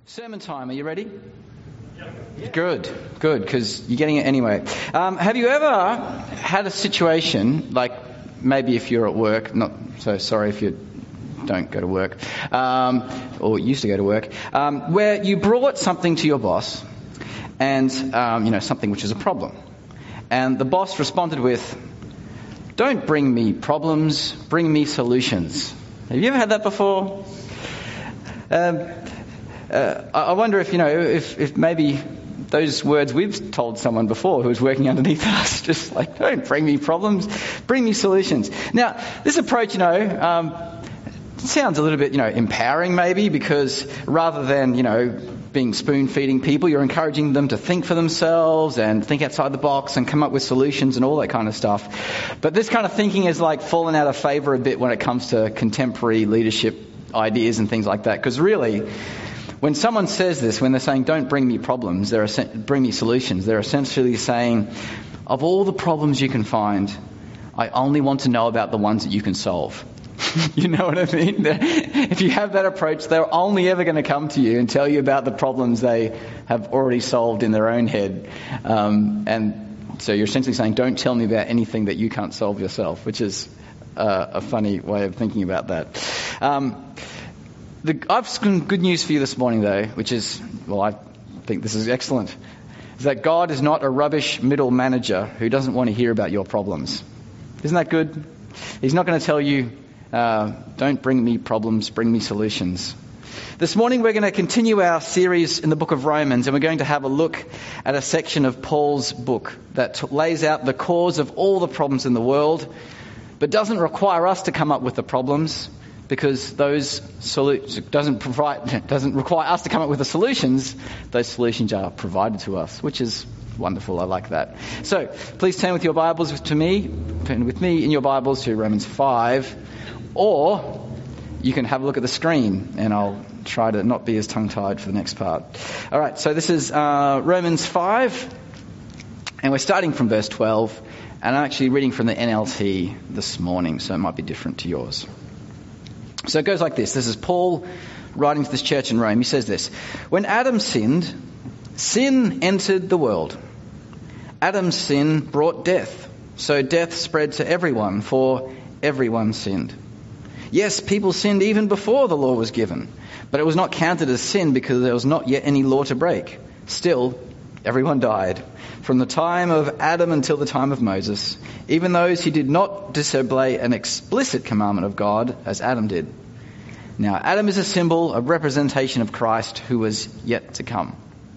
Sermon time, are you ready? Good, because you're getting it anyway. Have you ever had a situation, like maybe if you're at work, not so sorry if you don't go to work, or used to go to work, where you brought something to your boss, and something which is a problem, and the boss responded with, "Don't bring me problems, bring me solutions." Have you ever had that before? I wonder if maybe those words we've told someone before who was working underneath us, just like, "Don't bring me problems, bring me solutions." Now, this approach, sounds a little bit, empowering maybe, because rather than, being spoon-feeding people, you're encouraging them to think for themselves and think outside the box and come up with solutions and all that kind of stuff. But this kind of thinking is like fallen out of favour a bit when it comes to contemporary leadership ideas and things like that, because really, when someone says this, when they're saying, "Don't bring me problems, bring me solutions," they're essentially saying, of all the problems you can find, I only want to know about the ones that you can solve. You know what I mean? If you have that approach, they're only ever going to come to you and tell you about the problems they have already solved in their own head. And so you're essentially saying, "Don't tell me about anything that you can't solve yourself," which is a funny way of thinking about that. I've some good news for you this morning, though, which is, I think this is excellent, is that God is not a rubbish middle manager who doesn't want to hear about your problems. Isn't that good? He's not going to tell you, "Don't bring me problems, bring me solutions." This morning we're going to continue our series in the book of Romans, and we're going to have a look at a section of Paul's book that lays out the cause of all the problems in the world, but doesn't require us to come up with the problems, because those doesn't require us to come up with the solutions. Those solutions are provided to us, which is wonderful. I like that. So please turn with me in your Bibles to Romans 5, or you can have a look at the screen, and I'll try to not be as tongue-tied for the next part. All right, so this is Romans 5, and we're starting from verse 12, and I'm actually reading from the NLT this morning, so it might be different to yours. So it goes like this. This is Paul writing to this church in Rome. He says this: "When Adam sinned, sin entered the world. Adam's sin brought death, so death spread to everyone, for everyone sinned. Yes, people sinned even before the law was given, but it was not counted as sin because there was not yet any law to break. Still, everyone died, from the time of Adam until the time of Moses, even those who did not disobey an explicit commandment of God as Adam did. Now, Adam is a symbol, a representation of Christ who was yet to come."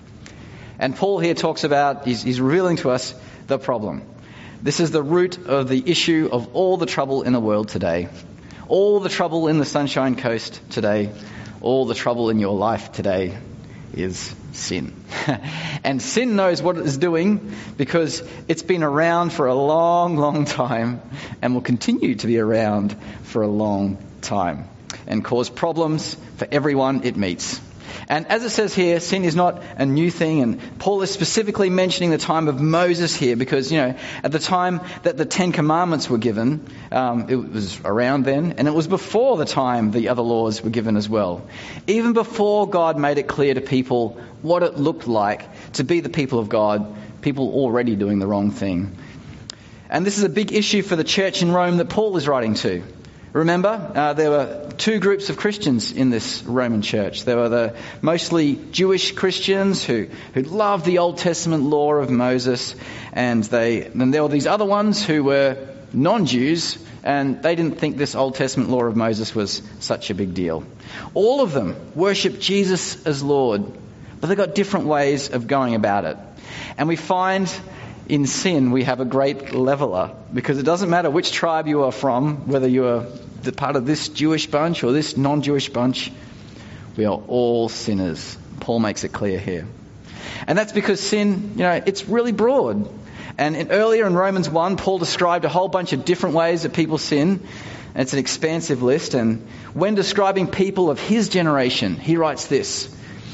And Paul here talks about, he's revealing to us the problem. This is the root of the issue of all the trouble in the world today. All the trouble in the Sunshine Coast today, all the trouble in your life today is sin. And sin knows what it is doing, because it's been around for a long, long time and will continue to be around for a long time and cause problems for everyone it meets. And as it says here, sin is not a new thing, and Paul is specifically mentioning the time of Moses here because, at the time that the Ten Commandments were given, it was around then, and it was before the time the other laws were given as well. Even before God made it clear to people what it looked like to be the people of God, people already doing the wrong thing. And this is a big issue for the church in Rome that Paul is writing to. Remember, there were two groups of Christians in this Roman church. There were the mostly Jewish Christians who loved the Old Testament law of Moses, and then there were these other ones who were non-Jews, and they didn't think this Old Testament law of Moses was such a big deal. All of them worship Jesus as Lord, but they've got different ways of going about it. And we find in sin we have a great leveler, because it doesn't matter which tribe you are from, whether you are the part of this Jewish bunch or this non-Jewish bunch, we are all sinners. Paul makes it clear here. And that's because sin, it's really broad. And earlier in Romans 1, Paul described a whole bunch of different ways that people sin. And it's an expansive list. And when describing people of his generation, he writes this: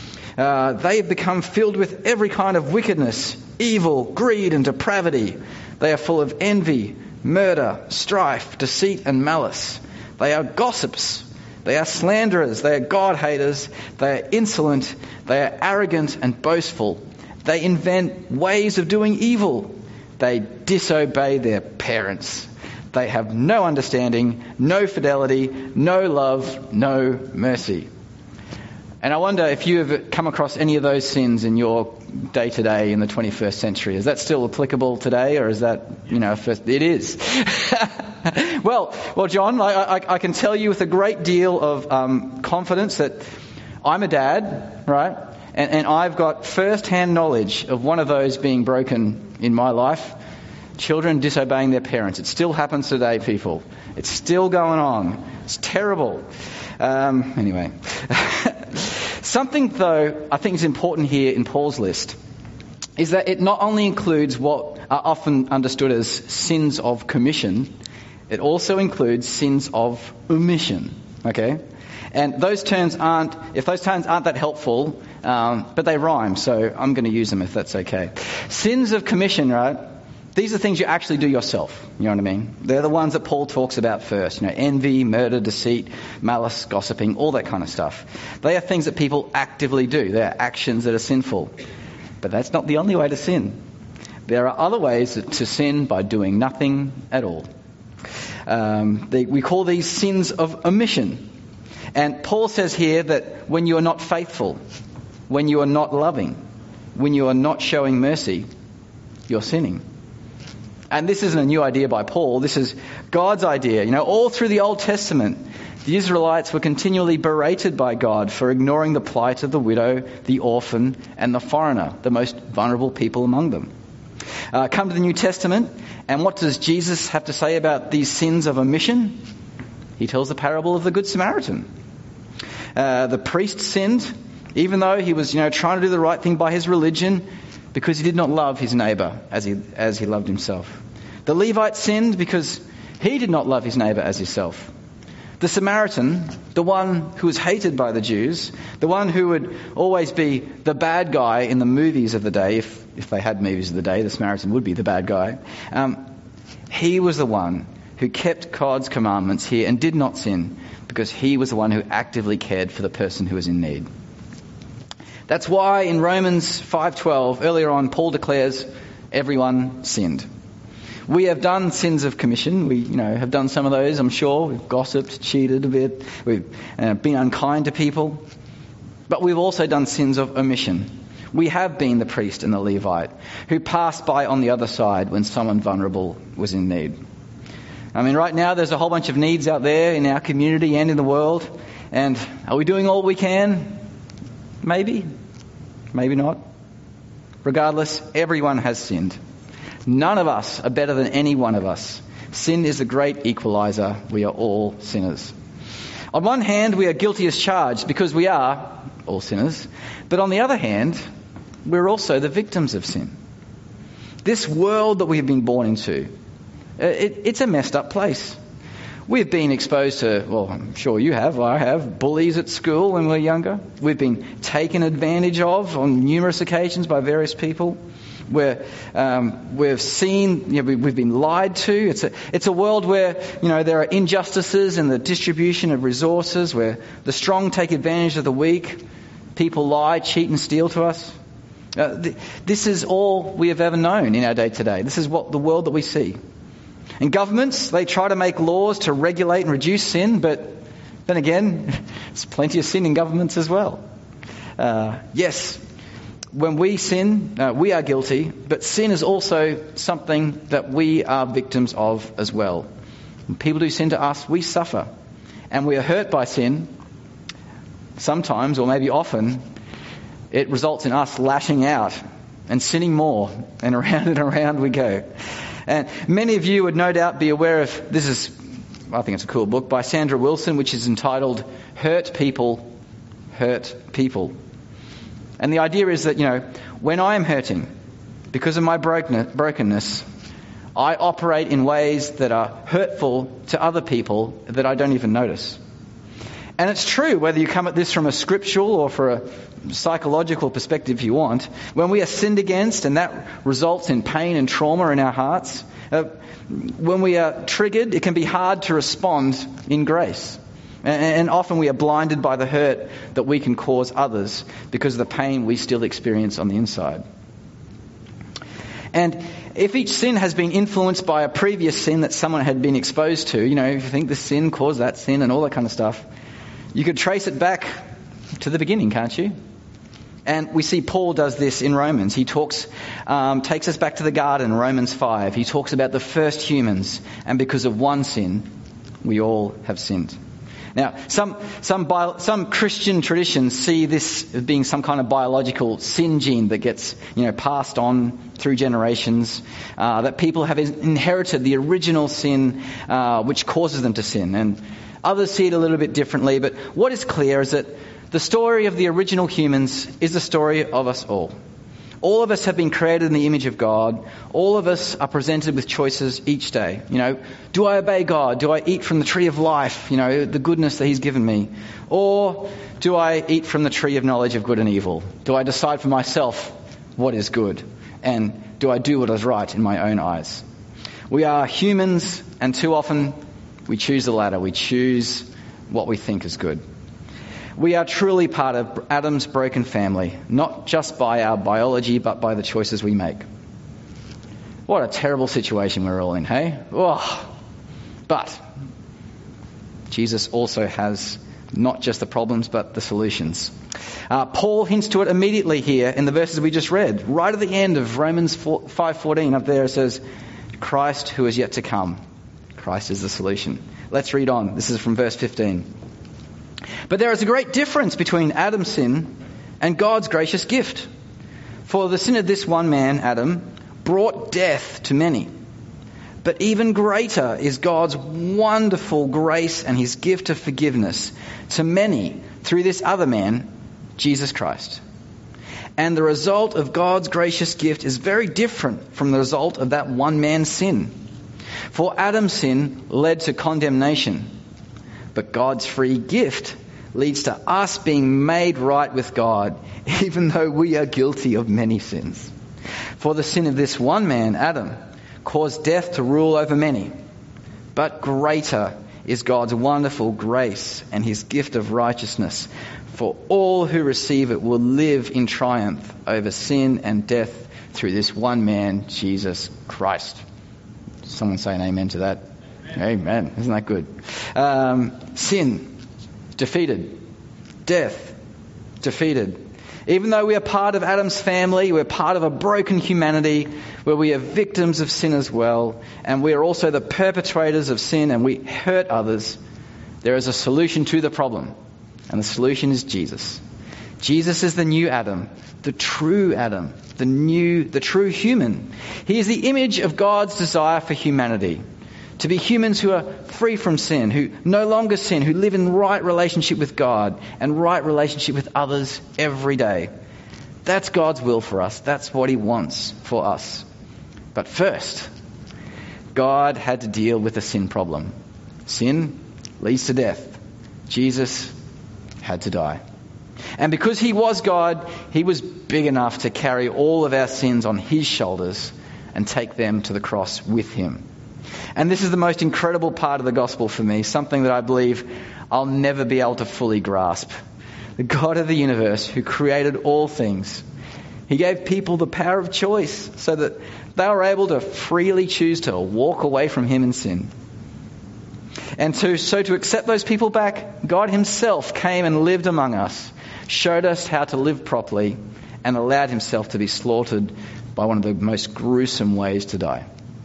"They have become filled with every kind of wickedness, evil, greed and depravity. They are full of envy, murder, strife, deceit and malice. They are gossips. They are slanderers. They are God haters. They are insolent. They are arrogant and boastful. They invent ways of doing evil. They disobey their parents. They have no understanding, no fidelity, no love, no mercy. And I wonder if you have come across any of those sins in your day-to-day in the 21st century. Is that still applicable today, or is that, it is. Well, John, I can tell you with a great deal of confidence that I'm a dad, right? And I've got first-hand knowledge of one of those being broken in my life. Children disobeying their parents. It still happens today, people. It's still going on. It's terrible. Anyway. Something, though, I think is important here in Paul's list is that it not only includes what are often understood as sins of commission, it also includes sins of omission. Okay? And those terms aren't that helpful, but they rhyme, so I'm going to use them if that's okay. Sins of commission, right? These are things you actually do yourself. You know what I mean? They're the ones that Paul talks about first. Envy, murder, deceit, malice, gossiping, all that kind of stuff. They are things that people actively do. They are actions that are sinful. But that's not the only way to sin. There are other ways to sin by doing nothing at all. We call these sins of omission. And Paul says here that when you are not faithful, when you are not loving, when you are not showing mercy, you're sinning. And this isn't a new idea by Paul. This is God's idea. All through the Old Testament, the Israelites were continually berated by God for ignoring the plight of the widow, the orphan, and the foreigner, the most vulnerable people among them. Come to the New Testament, and what does Jesus have to say about these sins of omission? He tells the parable of the Good Samaritan. The priest sinned, even though he was, trying to do the right thing by his religion, because he did not love his neighbour as he loved himself. The Levite sinned because he did not love his neighbour as himself. The Samaritan, the one who was hated by the Jews, the one who would always be the bad guy in the movies of the day, if they had movies of the day, the Samaritan would be the bad guy. He was the one who kept God's commandments here and did not sin because he was the one who actively cared for the person who was in need. That's why in Romans 5:12, earlier on, Paul declares everyone sinned. We have done sins of commission. We, have done some of those, I'm sure. We've gossiped, cheated a bit. We've been unkind to people. But we've also done sins of omission. We have been the priest and the Levite who passed by on the other side when someone vulnerable was in need. Right now there's a whole bunch of needs out there in our community and in the world. And are we doing all we can? Maybe. Maybe not. Regardless, everyone has sinned. None of us are better than any one of us. Sin is the great equalizer. We are all sinners. On one hand, we are guilty as charged because we are all sinners. But on the other hand, we're also the victims of sin. This world that we have been born into, it's a messed up place. We've been exposed to, I'm sure you have, I have, bullies at school when we were younger. We've been taken advantage of on numerous occasions by various people. We've seen, we've been lied to. It's a world where, there are injustices in the distribution of resources, where the strong take advantage of the weak. People lie, cheat and steal to us. This is all we have ever known in our day-to-day. This is what the world that we see. And governments, they try to make laws to regulate and reduce sin, but then again, there's plenty of sin in governments as well. Yes, when we sin, we are guilty, but sin is also something that we are victims of as well. When people do sin to us, we suffer. And we are hurt by sin. Sometimes, or maybe often, it results in us lashing out and sinning more, and around we go. And many of you would no doubt be aware of, I think it's a cool book, by Sandra Wilson, which is entitled Hurt People, Hurt People. And the idea is that, when I am hurting, because of my brokenness, I operate in ways that are hurtful to other people that I don't even notice. And it's true, whether you come at this from a scriptural or for a psychological perspective if you want, when we are sinned against and that results in pain and trauma in our hearts, when we are triggered, it can be hard to respond in grace. And often we are blinded by the hurt that we can cause others because of the pain we still experience on the inside. And if each sin has been influenced by a previous sin that someone had been exposed to, if you think this sin caused that sin and all that kind of stuff, you could trace it back to the beginning, can't you? And we see Paul does this in Romans. He takes us back to the garden, Romans 5. He talks about the first humans, and because of one sin, we all have sinned. Now, some Christian traditions see this as being some kind of biological sin gene that gets, passed on through generations, that people have inherited the original sin, which causes them to sin. And others see it a little bit differently, but what is clear is that the story of the original humans is the story of us all. All of us have been created in the image of God. All of us are presented with choices each day. Do I obey God? Do I eat from the tree of life, the goodness that He's given me? Or do I eat from the tree of knowledge of good and evil? Do I decide for myself what is good? And do I do what is right in my own eyes? We are humans, and too often we choose the latter. We choose what we think is good. We are truly part of Adam's broken family, not just by our biology, but by the choices we make. What a terrible situation we're all in, hey? Oh. But Jesus also has not just the problems, but the solutions. Paul hints to it immediately here in the verses we just read. Right at the end of Romans 5:14, up there it says, Christ who is yet to come. Christ is the solution. Let's read on. This is from verse 15. But there is a great difference between Adam's sin and God's gracious gift. For the sin of this one man, Adam, brought death to many. But even greater is God's wonderful grace and His gift of forgiveness to many through this other man, Jesus Christ. And the result of God's gracious gift is very different from the result of that one man's sin. For Adam's sin led to condemnation, but God's free gift leads to us being made right with God, even though we are guilty of many sins. For the sin of this one man, Adam, caused death to rule over many. But greater is God's wonderful grace and His gift of righteousness. For all who receive it will live in triumph over sin and death through this one man, Jesus Christ. Someone say an amen to that. Amen. Isn't that good? Sin, defeated. Death, defeated. Even though we are part of Adam's family, we're part of a broken humanity where we are victims of sin as well, and we are also the perpetrators of sin and we hurt others, there is a solution to the problem, and the solution is Jesus. Jesus is the new Adam, the true Adam, the true human. He is the image of God's desire for humanity. To be humans who are free from sin, who no longer sin, who live in right relationship with God and right relationship with others every day. That's God's will for us. That's what He wants for us. But first, God had to deal with the sin problem. Sin leads to death. Jesus had to die. And because He was God, He was big enough to carry all of our sins on His shoulders and take them to the cross with Him. And this is the most incredible part of the gospel for me, something that I believe I'll never be able to fully grasp. The God of the universe who created all things, He gave people the power of choice so that they were able to freely choose to walk away from Him in sin. And so to accept those people back, God Himself came and lived among us, showed us how to live properly, and allowed Himself to be slaughtered by one of the most gruesome ways to die.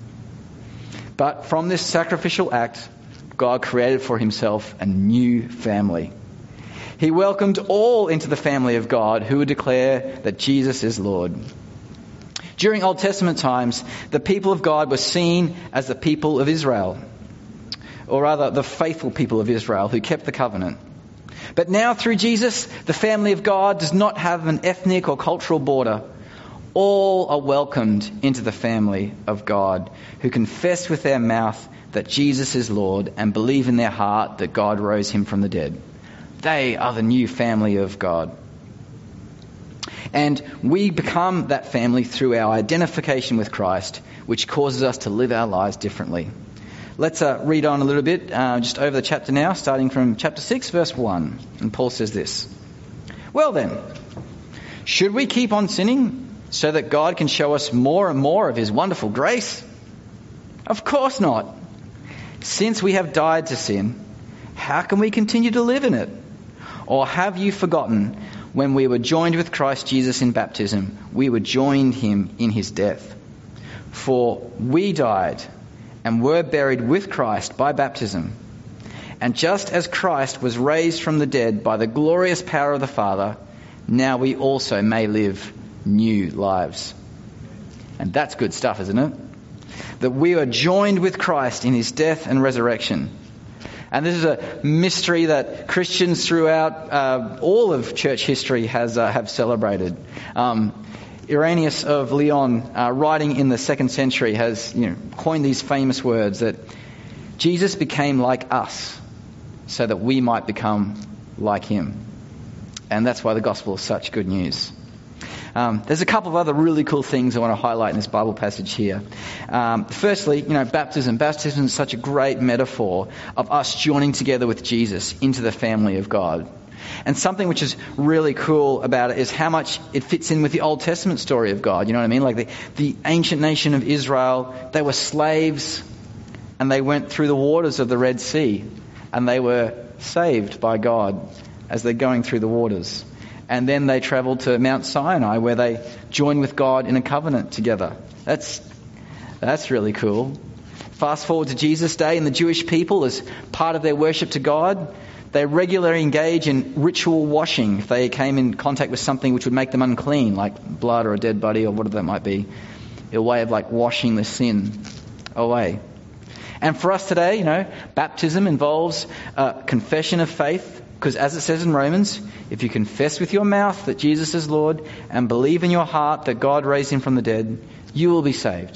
But from this sacrificial act, God created for Himself a new family. He welcomed all into the family of God who would declare that Jesus is Lord. During Old Testament times, the people of God were seen as the people of Israel, or rather the faithful people of Israel who kept the covenant. But now through Jesus, the family of God does not have an ethnic or cultural border. All are welcomed into the family of God who confess with their mouth that Jesus is Lord and believe in their heart that God rose Him from the dead. They are the new family of God. And we become that family through our identification with Christ, which causes us to live our lives differently. let's read on a little bit, just over the chapter now, starting from chapter 6, verse 1. And Paul says this: "Well then, should we keep on sinning so that God can show us more and more of his wonderful grace? Of course not. Since we have died to sin, how can we continue to live in it? Or have you forgotten when we were joined with Christ Jesus in baptism, we were joined him in his death? For we died and were buried with Christ by baptism. And just as Christ was raised from the dead by the glorious power of the Father, now we also may live new lives." And that's good stuff, isn't it? That we are joined with Christ in his death and resurrection. And this is a mystery that Christians throughout all of church history have celebrated. Irenaeus of Lyon, writing in the 2nd century, has coined these famous words that Jesus became like us so that we might become like him. And that's why the gospel is such good news. There's a couple of other really cool things I want to highlight in this Bible passage here. Firstly, baptism. Baptism is such a great metaphor of us joining together with Jesus into the family of God. And something which is really cool about it is how much it fits in with the Old Testament story of God. You know what I mean? Like the ancient nation of Israel, they were slaves and they went through the waters of the Red Sea and they were saved by God as they're going through the waters. And then they traveled to Mount Sinai where they joined with God in a covenant together. That's really cool. Fast forward to Jesus' day, and the Jewish people, as part of their worship to God, they regularly engage in ritual washing if they came in contact with something which would make them unclean, like blood or a dead body or whatever that might be. A way of washing the sin away. And for us today, baptism involves confession of faith. Because as it says in Romans, if you confess with your mouth that Jesus is Lord and believe in your heart that God raised him from the dead, you will be saved.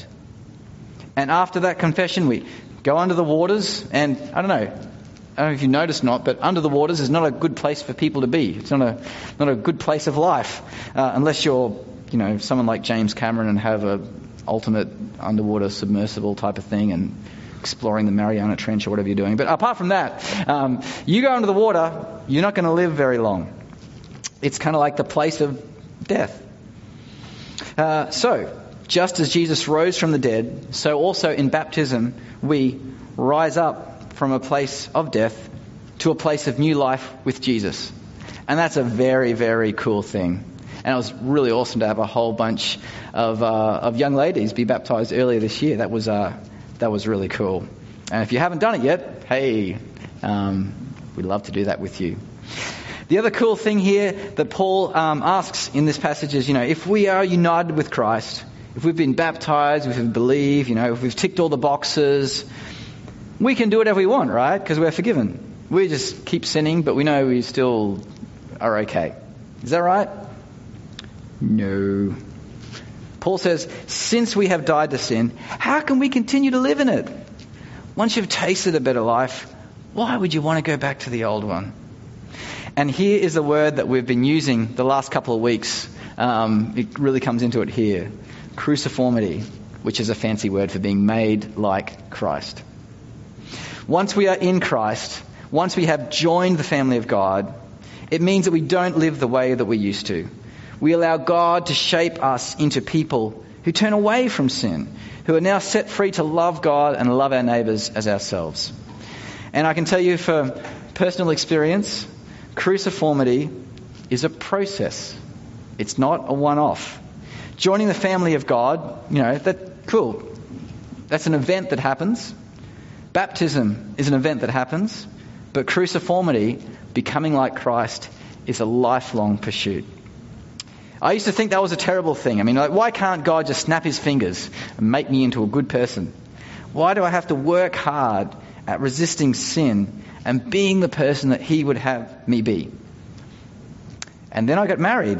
And after that confession, we go under the waters. And I don't know if you noticed not, but under the waters is not a good place for people to be. It's not a good place of life unless you're someone like James Cameron and have a ultimate underwater submersible type of thing and exploring the Mariana Trench or whatever you're doing. But apart from that, you go under the water, you're not going to live very long. It's kind of like the place of death. So, just as Jesus rose from the dead, so also in baptism we rise up from a place of death to a place of new life with Jesus. And that's a very, very cool thing. And it was really awesome to have a whole bunch of young ladies be baptized earlier this year. That was really cool. And if you haven't done it yet, hey, we'd love to do that with you. The other cool thing here that Paul asks in this passage is, if we are united with Christ, if we've been baptized, if we believe, if we've ticked all the boxes, we can do whatever we want, right? Because we're forgiven. We just keep sinning, but we know we still are okay. Is that right? No. Paul says, since we have died to sin, how can we continue to live in it? Once you've tasted a better life, why would you want to go back to the old one? And here is a word that we've been using the last couple of weeks. It really comes into it here. Cruciformity, which is a fancy word for being made like Christ. Once we are in Christ, once we have joined the family of God, it means that we don't live the way that we used to. We allow God to shape us into people who turn away from sin, who are now set free to love God and love our neighbours as ourselves. And I can tell you from personal experience, cruciformity is a process. It's not a one-off. Joining the family of God, cool. That's an event that happens. Baptism is an event that happens. But cruciformity, becoming like Christ, is a lifelong pursuit. I used to think that was a terrible thing. Why can't God just snap his fingers and make me into a good person? Why do I have to work hard at resisting sin and being the person that he would have me be? And then I got married.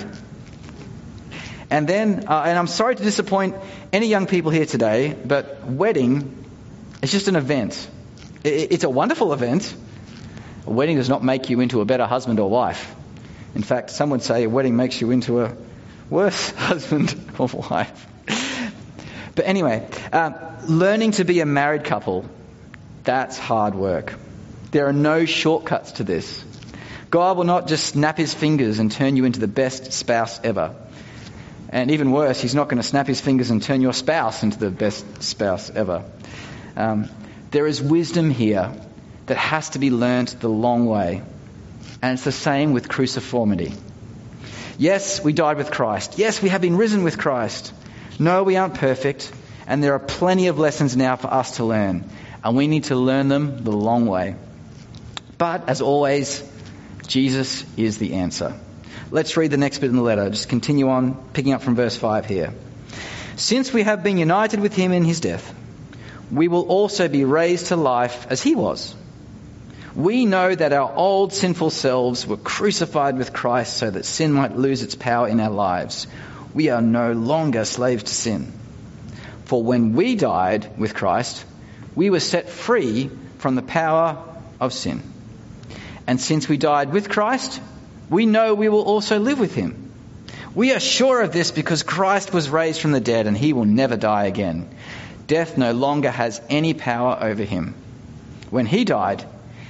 And then, and I'm sorry to disappoint any young people here today, but wedding is just an event. It's a wonderful event. A wedding does not make you into a better husband or wife. In fact, some would say a wedding makes you into a worse husband or wife. But anyway, learning to be a married couple, That's hard work. There are no shortcuts to this. God will not just snap his fingers and turn you into the best spouse ever. And even worse, he's not going to snap his fingers and turn your spouse into the best spouse ever. There is wisdom here that has to be learnt the long way. And it's the same with cruciformity. Yes, we died with Christ. Yes, we have been risen with Christ. No, we aren't perfect. And there are plenty of lessons now for us to learn. And we need to learn them the long way. But, as always, Jesus is the answer. Let's read the next bit in the letter. Just continue on, picking up from verse 5 here. Since we have been united with him in his death, we will also be raised to life as he was. We know that our old sinful selves were crucified with Christ so that sin might lose its power in our lives. We are no longer slaves to sin. For when we died with Christ, we were set free from the power of sin. And since we died with Christ, we know we will also live with him. We are sure of this because Christ was raised from the dead and he will never die again. Death no longer has any power over him. When he died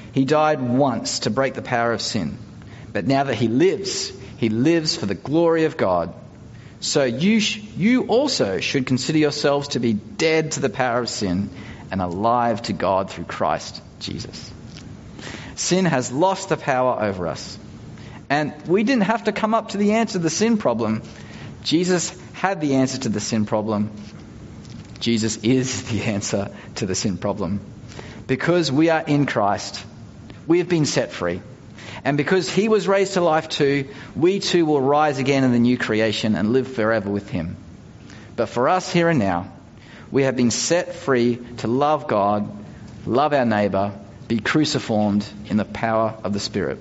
once to break the power of sin. But now that he lives for the glory of God. So you also should consider yourselves to be dead to the power of sin and alive to God through Christ Jesus. Sin has lost the power over us. And we didn't have to come up to the answer to the sin problem. Jesus had the answer to the sin problem. Jesus is the answer to the sin problem. Because we are in Christ, we have been set free. And because he was raised to life too, we too will rise again in the new creation and live forever with him. But for us here and now, we have been set free to love God, love our neighbour, be cruciformed in the power of the Spirit.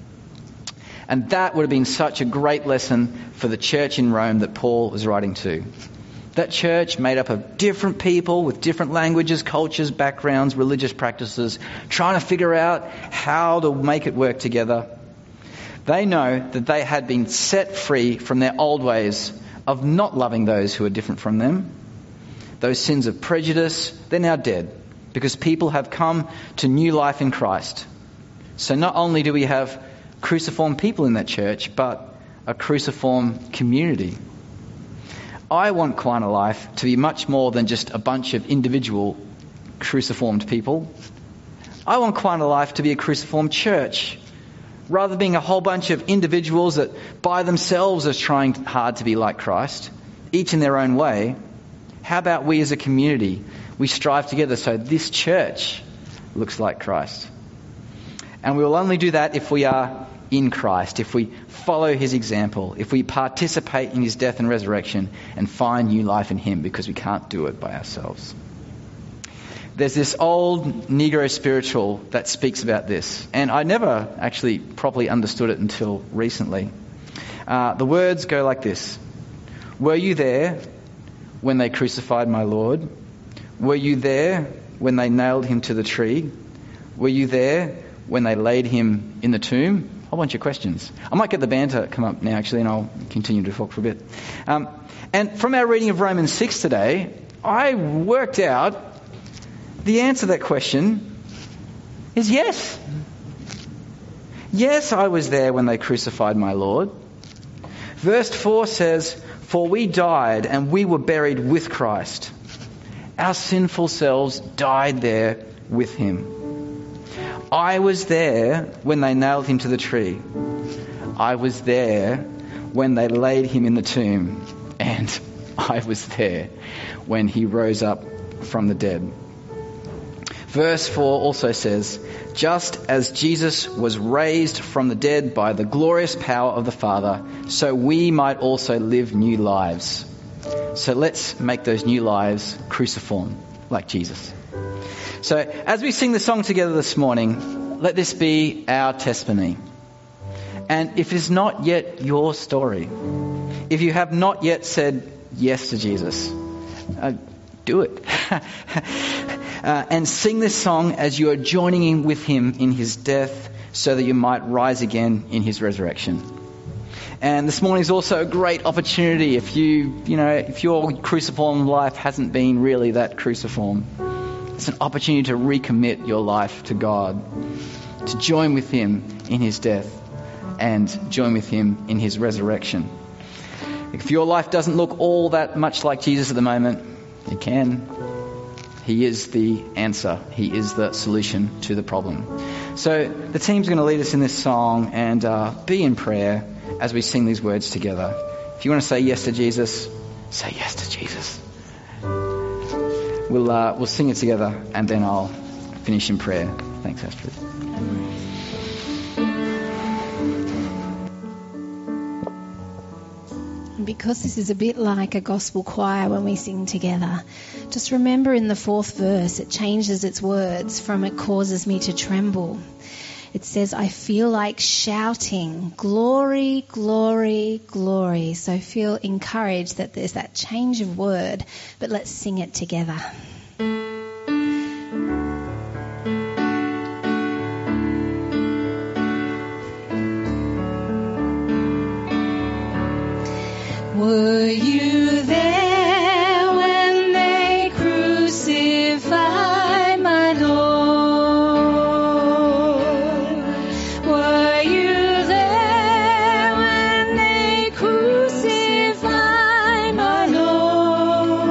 And that would have been such a great lesson for the church in Rome that Paul was writing to. That church made up of different people with different languages, cultures, backgrounds, religious practices, trying to figure out how to make it work together. They know that they had been set free from their old ways of not loving those who are different from them. Those sins of prejudice, they're now dead because people have come to new life in Christ. So not only do we have cruciform people in that church, but a cruciform community. I want Quina Life to be much more than just a bunch of individual cruciformed people. I want Quina Life to be a cruciform church, rather than being a whole bunch of individuals that by themselves are trying hard to be like Christ, each in their own way. How about we as a community, we strive together so this church looks like Christ? And we will only do that if we are in Christ, if we follow his example, if we participate in his death and resurrection and find new life in him, because we can't do it by ourselves. There's this old Negro spiritual that speaks about this, and I never actually properly understood it until recently. The words go like this: were you there when they crucified my Lord? Were you there when they nailed him to the tree? Were you there when they laid him in the tomb? A whole bunch of questions. I might get the band to come up now, actually, and I'll continue to talk for a bit. And from our reading of Romans 6 today, I worked out the answer to that question is yes. Yes, I was there when they crucified my Lord. Verse 4 says, for we died and we were buried with Christ. Our sinful selves died there with him. I was there when they nailed him to the tree. I was there when they laid him in the tomb. And I was there when he rose up from the dead. Verse 4 also says, just as Jesus was raised from the dead by the glorious power of the Father, so we might also live new lives. So let's make those new lives cruciform, like Jesus. So as we sing the song together this morning, let this be our testimony. And if it's not yet your story, if you have not yet said yes to Jesus, do it. And sing this song as you are joining in with him in his death so that you might rise again in his resurrection. And this morning is also a great opportunity if your cruciform life hasn't been really that cruciform. It's an opportunity to recommit your life to God, to join with him in his death and join with him in his resurrection. If your life doesn't look all that much like Jesus at the moment, it can. He is the answer. He is the solution to the problem. So the team's going to lead us in this song, and be in prayer as we sing these words together. If you want to say yes to Jesus, say yes to Jesus. We'll sing it together, and then I'll finish in prayer. Thanks, Astrid. Because this is a bit like a gospel choir when we sing together, just remember in the 4th verse it changes its words from "it causes me to tremble." It says, "I feel like shouting, glory, glory, glory." So feel encouraged that there's that change of word, but let's sing it together. Were you there when they crucified my Lord? Were you there when they crucified my Lord?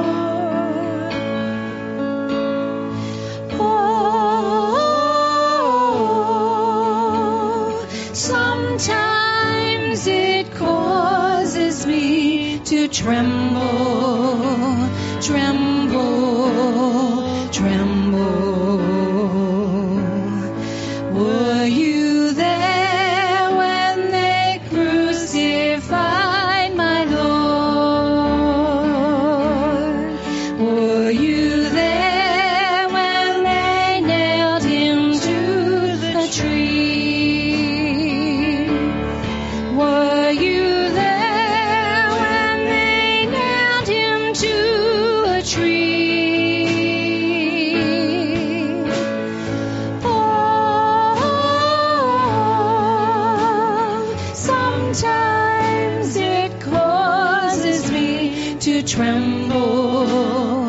Oh, sometimes it causes me to tremble, tremble, tremble. Were you there when they crucified my Lord? Were you there when they nailed him to the tree? Were you tremble,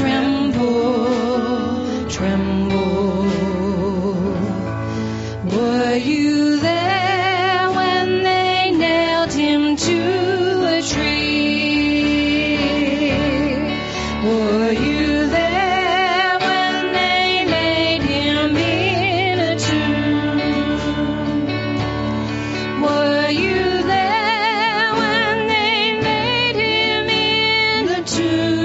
tremble, tremble. Were you there when they nailed him to a tree? Were you there when they laid him in a tomb? Were you there when they laid him in a tomb?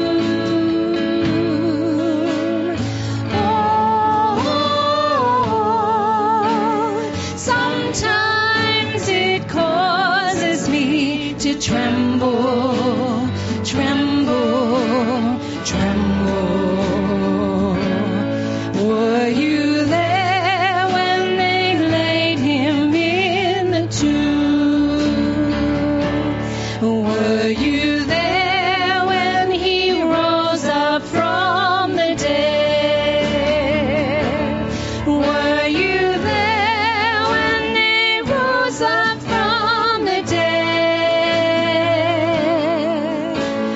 Sometimes it causes me to tremble, tremble, tremble. Were you there when they laid him in the tomb? Were you there when he rose up from the dead? Were you there when they rose up from the dead?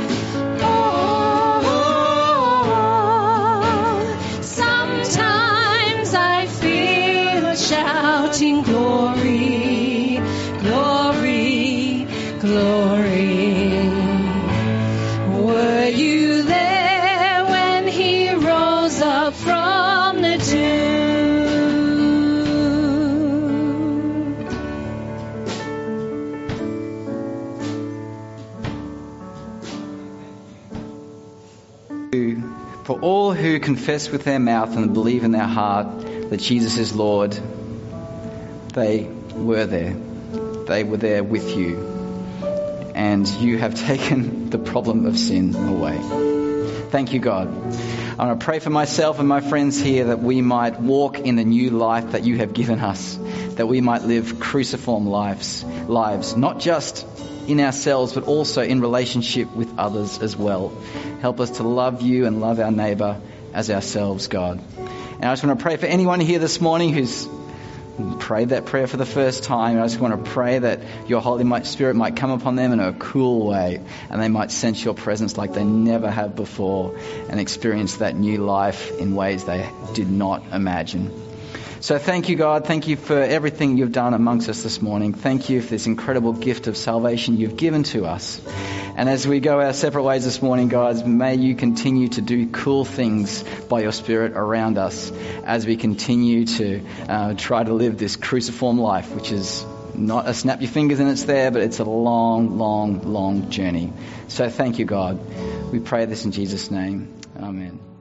Oh, sometimes I feel shouting glory, glory, glory. Were you there when he rose up from the tomb? For all who confess with their mouth and believe in their heart that Jesus is Lord, they were there. They were there with you. And you have taken the problem of sin away. Thank you, God. I want to pray for myself and my friends here that we might walk in the new life that you have given us, that we might live cruciform lives, not just in ourselves, but also in relationship with others as well. Help us to love you and love our neighbour as ourselves, God. And I just want to pray for anyone here this morning who's prayed that prayer for the first time. I just want to pray that your Holy Spirit might come upon them in a cool way, and they might sense your presence like they never have before, and experience that new life in ways they did not imagine. So thank you, God. Thank you for everything you've done amongst us this morning. Thank you for this incredible gift of salvation you've given to us. And as we go our separate ways this morning, guys, may you continue to do cool things by your Spirit around us as we continue to try to live this cruciform life, which is not a snap your fingers and it's there, but it's a long, long, long journey. So thank you, God. We pray this in Jesus' name. Amen.